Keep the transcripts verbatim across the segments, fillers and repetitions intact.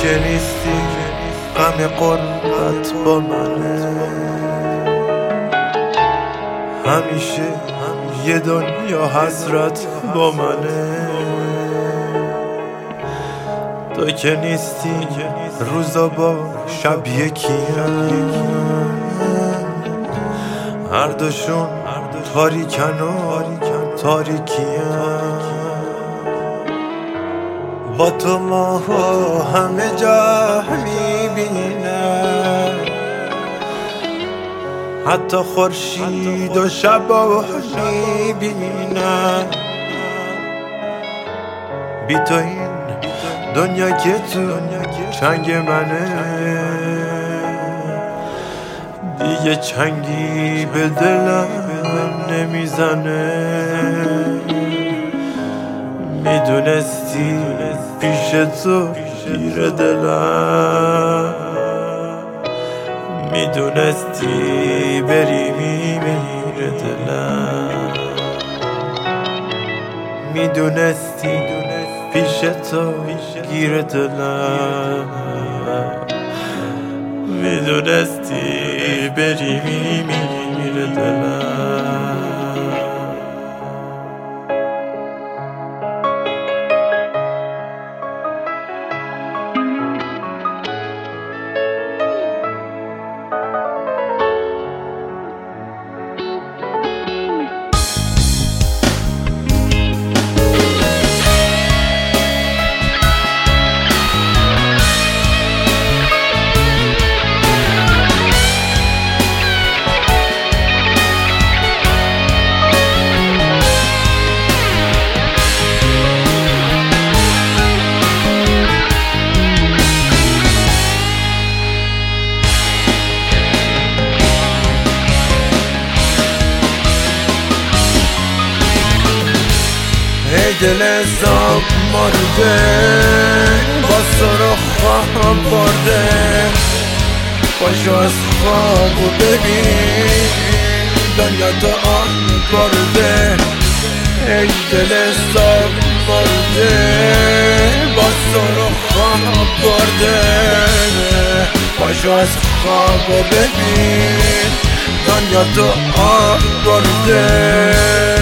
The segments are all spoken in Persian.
که نیستی غم قربت با منه، همیشه یه دنیا حسرت با منه. تو که نیستی روزا با شب یکیم، هر دوشون تاریکن و تاریکیم. با تو ماه همه جا میبینم، حتی خورشید و شبا میبینم. بی تو این دنیا که تو چنگ منه، دیگه چنگی به دلم نمیزنه. میدونستی پیش تو گیر دلم، میدونستی بری میمیره دلم، میدونستی پیش تو گیر دلم، میدونستی بری میمیره دلم. ای دل حساب مرده، با سر خواهم برده، پاشو از خوابو ببین دنیا تو آن برده. ای دل حساب مرده، با سر خواهم برده، پاشو از خوابو ببین دنیا تو آن برده.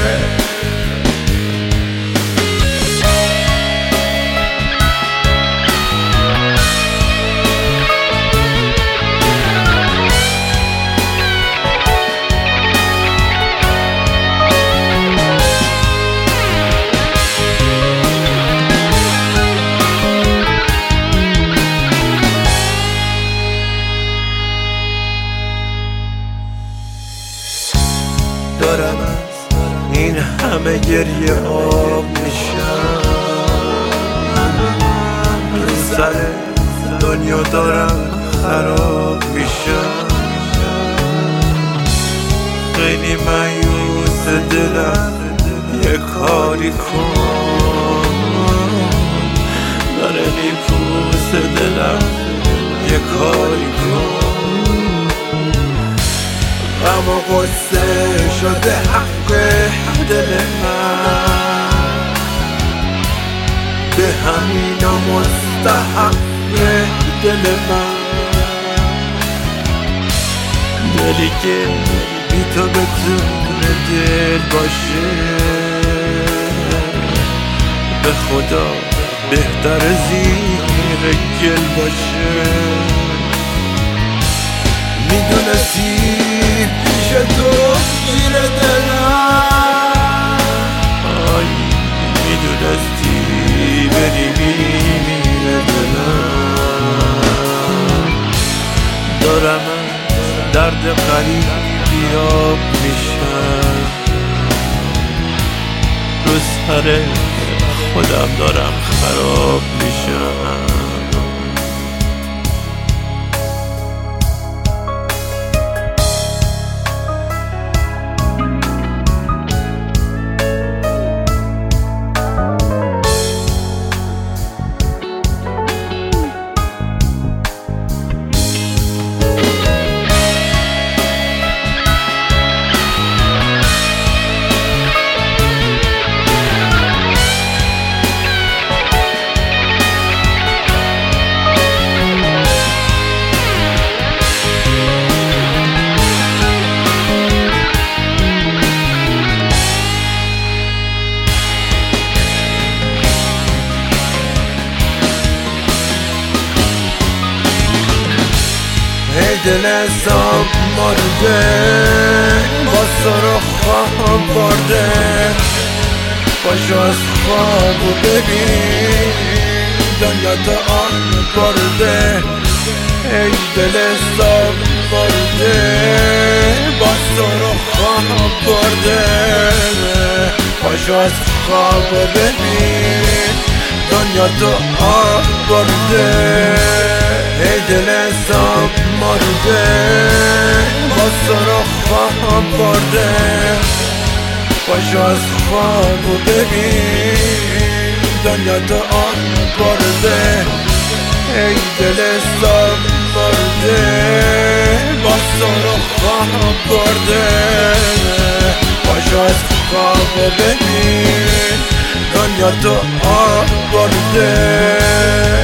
دارم از این همه گریه آب میشم، رو سر دنیا دارم خراب میشم. خیلی مایوس دلم، یه کاری کن، داره میپوس دلم، یه کاری کن. غم و غصه شده حق دل من، به همینا مستحق دل من. دلی که بی تو بتونه دل باشه، به خدا بهتر زیر گل باشه. میدونستی پیش تو گیر دلم، آی میدونستی بری میمیره دلم. دارم درد غریب بیاب میشم، رو سر خودم دارم خراب میشم. دل حساب مرده با سر خواب برده پاشو از خواب و ببین دنیا تا آن برده ای دل حساب مرده با سر خواب برده پاشو از خواب و ببین دنیا تو آب برده ای دل حساب مرده با سر خواب برده پاشو از خواب و ببین دنیا تو آب برده ای دل حساب مرده با سر خواب برده پاشو از خواب و ببین دنیا تو آب برده